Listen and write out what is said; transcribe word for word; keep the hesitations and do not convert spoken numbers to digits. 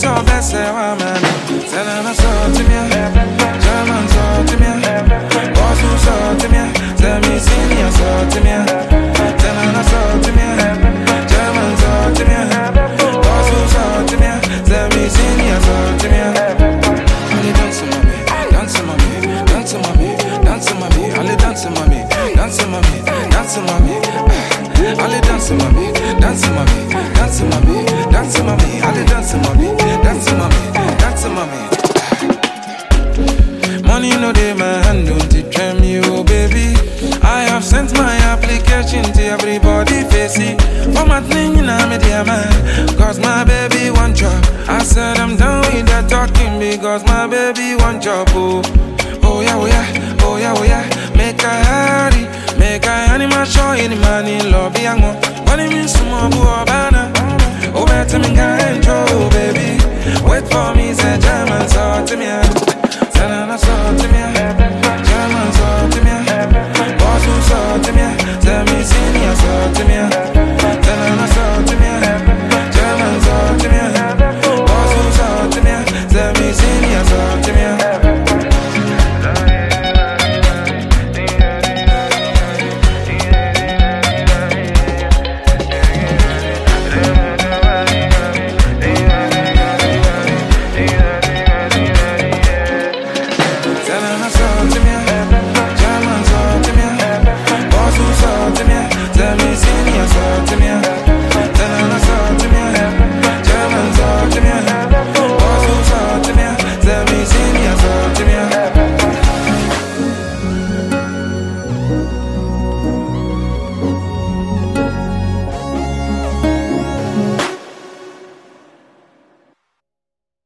your best, say, I'm a Tell us so to me, German so to me, boss who so to me, tell me senior so to me, tell us so to me, German so to me, boss who so to me, tell me senior so to me. Only dance, mommy, dance, mommy, dance, mommy, dance, mommy, only dance, mommy, dance, mommy, dance, mommy, only dance, mommy, dance, mommy, dance, mommy, dance, mommy, only dance, mommy, dance, mommy, dance, mommy. Money no dey my hand, don't it trem you, baby. I have sent my application to everybody, face it. For my thing in a media man, cause my baby want job. I said I'm done with that talking because my baby want job. Oh, oh yeah, oh yeah, oh yeah, oh yeah. Make a hurry, make a animal show in the money lobby and more. Money means some more banana. Oh, better me can enjoy, baby. Wait for me, say German, so to me.